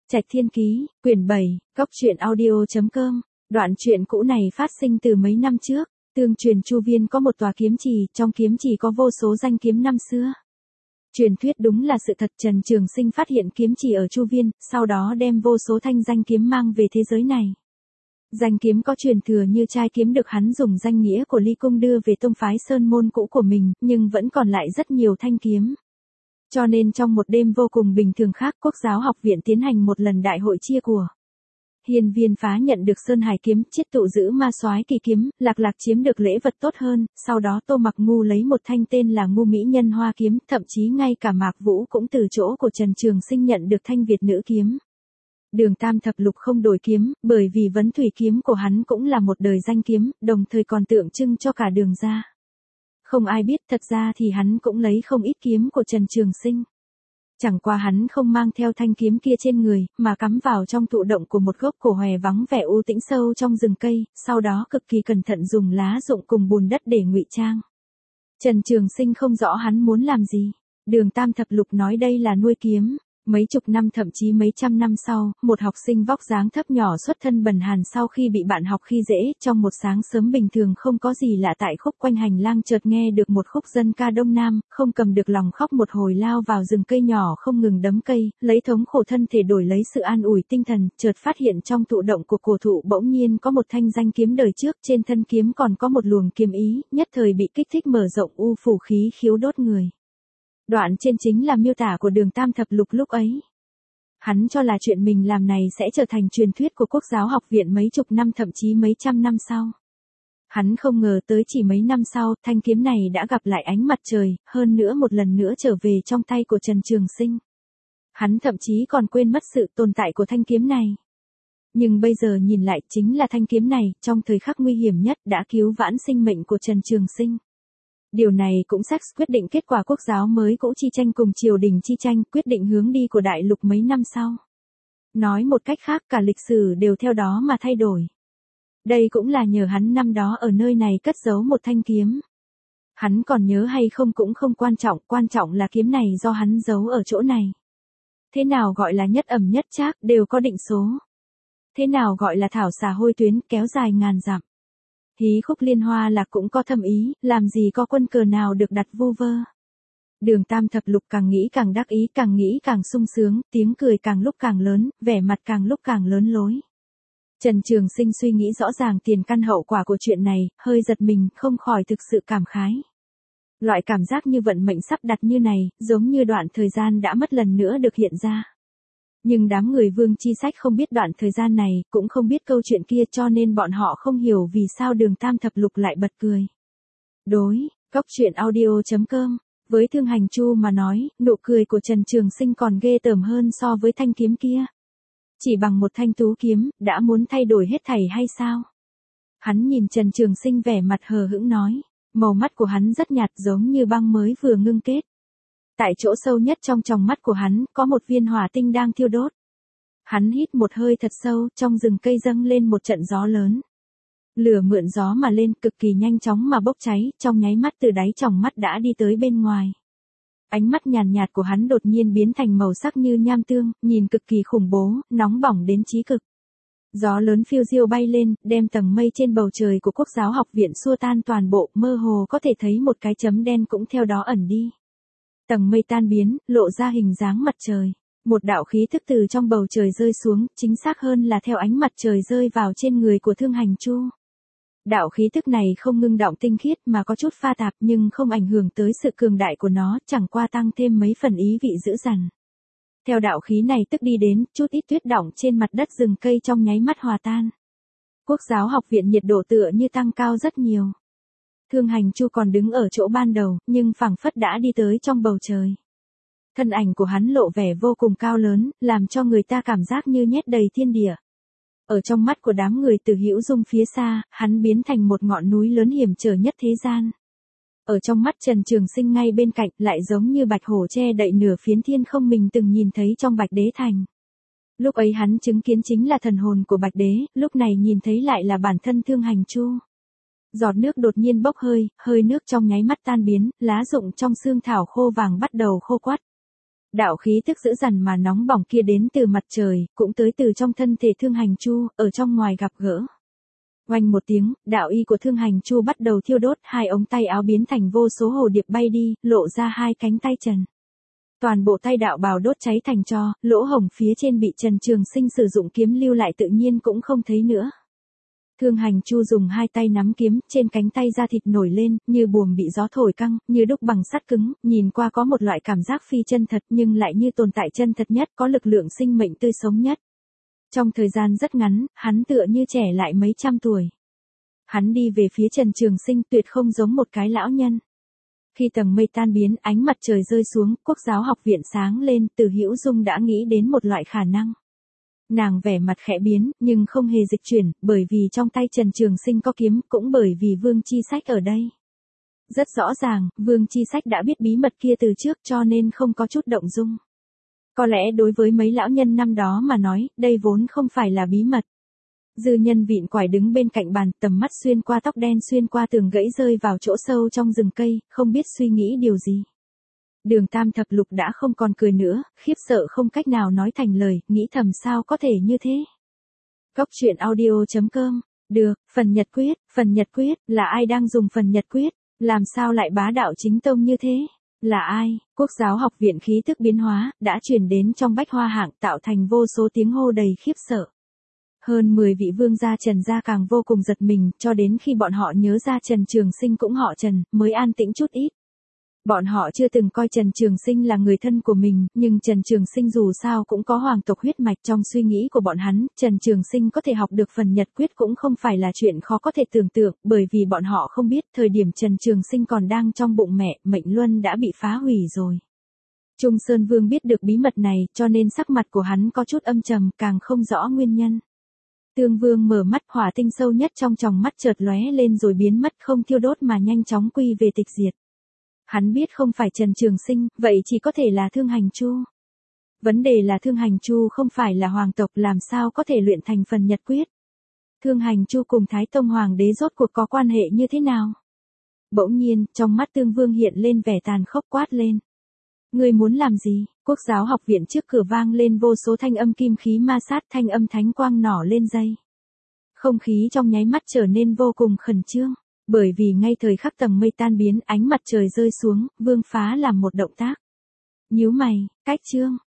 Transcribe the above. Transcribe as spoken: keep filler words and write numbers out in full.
Trạch Thiên Ký, quyển bảy, góc truyện audio chấm com. Đoạn truyện cũ này phát sinh từ mấy năm trước. Tương truyền Chu Viên có một tòa kiếm trì, trong kiếm trì có vô số danh kiếm năm xưa. Truyền thuyết đúng là sự thật, Trần Trường Sinh phát hiện kiếm trì ở Chu Viên, sau đó đem vô số thanh danh kiếm mang về thế giới này. Danh kiếm có truyền thừa như trai kiếm được hắn dùng danh nghĩa của Ly Cung đưa về tông phái Sơn Môn cũ của mình, nhưng vẫn còn lại rất nhiều thanh kiếm. Cho nên trong một đêm vô cùng bình thường khác, Quốc giáo học viện tiến hành một lần đại hội chia của. Hiên Viên Phá nhận được Sơn Hải kiếm, Chiết Tụ giữ Ma Soái Kỳ kiếm, Lạc Lạc chiếm được lễ vật tốt hơn, sau đó Tô Mặc Ngu lấy một thanh tên là Ngu Mỹ Nhân Hoa kiếm, thậm chí ngay cả Mạc Vũ cũng từ chỗ của Trần Trường Sinh nhận được thanh Việt nữ kiếm. Đường Tam Thập Lục không đổi kiếm, bởi vì Vấn Thủy kiếm của hắn cũng là một đời danh kiếm, đồng thời còn tượng trưng cho cả Đường gia. Không ai biết, thật ra thì hắn cũng lấy không ít kiếm của Trần Trường Sinh. Chẳng qua hắn không mang theo thanh kiếm kia trên người, mà cắm vào trong thụ động của một gốc cổ hòe vắng vẻ u tĩnh sâu trong rừng cây, sau đó cực kỳ cẩn thận dùng lá rụng cùng bùn đất để ngụy trang. Trần Trường Sinh không rõ hắn muốn làm gì. Đường Tam Thập Lục nói đây là nuôi kiếm. Mấy chục năm thậm chí mấy trăm năm sau, một học sinh vóc dáng thấp nhỏ xuất thân bần hàn sau khi bị bạn học khi dễ, trong một sáng sớm bình thường không có gì lạ tại khúc quanh hành lang chợt nghe được một khúc dân ca Đông Nam, không cầm được lòng khóc một hồi lao vào rừng cây nhỏ không ngừng đấm cây, lấy thống khổ thân thể đổi lấy sự an ủi tinh thần, chợt phát hiện trong thụ động của cổ thụ bỗng nhiên có một thanh danh kiếm đời trước, trên thân kiếm còn có một luồng kiếm ý, nhất thời bị kích thích mở rộng u phủ khí khiếu đốt người. Đoạn trên chính là miêu tả của Đường Tam Thập Lục lúc ấy. Hắn cho là chuyện mình làm này sẽ trở thành truyền thuyết của Quốc giáo học viện mấy chục năm thậm chí mấy trăm năm sau. Hắn không ngờ tới chỉ mấy năm sau, thanh kiếm này đã gặp lại ánh mặt trời, hơn nữa một lần nữa trở về trong tay của Trần Trường Sinh. Hắn thậm chí còn quên mất sự tồn tại của thanh kiếm này. Nhưng bây giờ nhìn lại, chính là thanh kiếm này, trong thời khắc nguy hiểm nhất đã cứu vãn sinh mệnh của Trần Trường Sinh. Điều này cũng xác quyết định kết quả quốc giáo mới cũ chi tranh cùng triều đình chi tranh, quyết định hướng đi của đại lục mấy năm sau. Nói một cách khác, cả lịch sử đều theo đó mà thay đổi. Đây cũng là nhờ hắn năm đó ở nơi này cất giấu một thanh kiếm. Hắn còn nhớ hay không cũng không quan trọng, quan trọng là kiếm này do hắn giấu ở chỗ này. Thế nào gọi là nhất ẩm nhất trác, đều có định số. Thế nào gọi là thảo xà hôi tuyến, kéo dài ngàn dặm. Hí khúc liên hoa lạc cũng có thâm ý, làm gì có quân cờ nào được đặt vu vơ. Đường Tam Thập Lục càng nghĩ càng đắc ý, càng nghĩ càng sung sướng, tiếng cười càng lúc càng lớn, vẻ mặt càng lúc càng lớn lối. Trần Trường Sinh suy nghĩ rõ ràng tiền căn hậu quả của chuyện này, hơi giật mình, không khỏi thực sự cảm khái. Loại cảm giác như vận mệnh sắp đặt như này, giống như đoạn thời gian đã mất lần nữa được hiện ra. Nhưng đám người Vương Chi Sách không biết đoạn thời gian này, cũng không biết câu chuyện kia, cho nên bọn họ không hiểu vì sao Đường Tam Thập Lục lại bật cười. Đối, góc truyện audio chấm com, với Thương Hành Chu mà nói, nụ cười của Trần Trường Sinh còn ghê tởm hơn so với thanh kiếm kia. Chỉ bằng một thanh tú kiếm, đã muốn thay đổi hết thảy hay sao? Hắn nhìn Trần Trường Sinh vẻ mặt hờ hững nói, màu mắt của hắn rất nhạt giống như băng mới vừa ngưng kết. Tại chỗ sâu nhất trong tròng mắt của hắn, có một viên hỏa tinh đang thiêu đốt. Hắn hít một hơi thật sâu, trong rừng cây dâng lên một trận gió lớn. Lửa mượn gió mà lên, cực kỳ nhanh chóng mà bốc cháy, trong nháy mắt từ đáy tròng mắt đã đi tới bên ngoài. Ánh mắt nhàn nhạt của hắn đột nhiên biến thành màu sắc như nham tương, nhìn cực kỳ khủng bố, nóng bỏng đến chí cực. Gió lớn phiêu diêu bay lên, đem tầng mây trên bầu trời của Quốc giáo học viện xua tan toàn bộ, mơ hồ có thể thấy một cái chấm đen cũng theo đó ẩn đi. Tầng mây tan biến, lộ ra hình dáng mặt trời. Một đạo khí thức từ trong bầu trời rơi xuống, chính xác hơn là theo ánh mặt trời rơi vào trên người của Thương Hành Chu. Đạo khí thức này không ngưng động tinh khiết mà có chút pha tạp, nhưng không ảnh hưởng tới sự cường đại của nó, chẳng qua tăng thêm mấy phần ý vị dữ dằn. Theo đạo khí này tức đi đến, chút ít tuyết đọng trên mặt đất rừng cây trong nháy mắt hòa tan. Quốc giáo học viện nhiệt độ tựa như tăng cao rất nhiều. Thương Hành Chu còn đứng ở chỗ ban đầu, nhưng phảng phất đã đi tới trong bầu trời. Thân ảnh của hắn lộ vẻ vô cùng cao lớn, làm cho người ta cảm giác như nhét đầy thiên địa. Ở trong mắt của đám người Từ Hữu Dung phía xa, hắn biến thành một ngọn núi lớn hiểm trở nhất thế gian. Ở trong mắt Trần Trường Sinh ngay bên cạnh, lại giống như bạch hổ che đậy nửa phiến thiên không mình từng nhìn thấy trong Bạch Đế Thành. Lúc ấy hắn chứng kiến chính là thần hồn của Bạch Đế, lúc này nhìn thấy lại là bản thân Thương Hành Chu. Giọt nước đột nhiên bốc hơi, hơi nước trong nháy mắt tan biến, lá rụng trong xương thảo khô vàng bắt đầu khô quắt. Đạo khí tức dữ dằn mà nóng bỏng kia đến từ mặt trời, cũng tới từ trong thân thể Thương Hành Chu, ở trong ngoài gặp gỡ. Oanh một tiếng, đạo y của Thương Hành Chu bắt đầu thiêu đốt, hai ống tay áo biến thành vô số hồ điệp bay đi, lộ ra hai cánh tay trần. Toàn bộ tay đạo bào đốt cháy thành tro, lỗ hổng phía trên bị Trần Trường Sinh sử dụng kiếm lưu lại tự nhiên cũng không thấy nữa. Thương Hành Chu dùng hai tay nắm kiếm, trên cánh tay da thịt nổi lên, như buồm bị gió thổi căng, như đúc bằng sắt cứng, nhìn qua có một loại cảm giác phi chân thật nhưng lại như tồn tại chân thật nhất, có lực lượng sinh mệnh tươi sống nhất. Trong thời gian rất ngắn, hắn tựa như trẻ lại mấy trăm tuổi. Hắn đi về phía Trần Trường Sinh tuyệt không giống một cái lão nhân. Khi tầng mây tan biến, ánh mặt trời rơi xuống, Quốc giáo học viện sáng lên, Từ Hữu Dung đã nghĩ đến một loại khả năng. Nàng vẻ mặt khẽ biến, nhưng không hề dịch chuyển, bởi vì trong tay Trần Trường Sinh có kiếm, cũng bởi vì Vương Chi Sách ở đây. Rất rõ ràng, Vương Chi Sách đã biết bí mật kia từ trước cho nên không có chút động dung. Có lẽ đối với mấy lão nhân năm đó mà nói, đây vốn không phải là bí mật. Dư Nhân vịn quải đứng bên cạnh bàn, tầm mắt xuyên qua tóc đen xuyên qua tường gãy rơi vào chỗ sâu trong rừng cây, không biết suy nghĩ điều gì. Đường Tam Thập Lục đã không còn cười nữa, khiếp sợ không cách nào nói thành lời, nghĩ thầm sao có thể như thế. Cốc truyện audio chấm com, được, phần nhật quyết, phần nhật quyết, là ai đang dùng phần nhật quyết, làm sao lại bá đạo chính tông như thế, là ai, Quốc giáo học viện khí tức biến hóa, đã truyền đến trong bách hoa hạng tạo thành vô số tiếng hô đầy khiếp sợ. Hơn mười vị vương gia Trần gia càng vô cùng giật mình, cho đến khi bọn họ nhớ ra Trần Trường Sinh cũng họ Trần, mới an tĩnh chút ít. Bọn họ chưa từng coi Trần Trường Sinh là người thân của mình, nhưng Trần Trường Sinh dù sao cũng có hoàng tộc huyết mạch trong suy nghĩ của bọn hắn, Trần Trường Sinh có thể học được phần nhật quyết cũng không phải là chuyện khó có thể tưởng tượng, bởi vì bọn họ không biết thời điểm Trần Trường Sinh còn đang trong bụng mẹ, mệnh luân đã bị phá hủy rồi. Trung Sơn Vương biết được bí mật này, cho nên sắc mặt của hắn có chút âm trầm, càng không rõ nguyên nhân. Tương Vương mở mắt, hỏa tinh sâu nhất trong tròng mắt chợt lóe lên rồi biến mất, không thiêu đốt mà nhanh chóng quy về tịch diệt. Hắn biết không phải Trần Trường Sinh, vậy chỉ có thể là Thương Hành Chu. Vấn đề là Thương Hành Chu không phải là hoàng tộc, làm sao có thể luyện thành phần nhật quyết. Thương Hành Chu cùng Thái Tông Hoàng đế rốt cuộc có quan hệ như thế nào? Bỗng nhiên, trong mắt Tương Vương hiện lên vẻ tàn khốc, quát lên. Ngươi muốn làm gì? Quốc giáo học viện trước cửa vang lên vô số thanh âm kim khí ma sát, thanh âm thánh quang nỏ lên dây. Không khí trong nháy mắt trở nên vô cùng khẩn trương, bởi vì ngay thời khắc tầng mây tan biến, ánh mặt trời rơi xuống, Vương Phá làm một động tác. Nhíu mày, cách trương,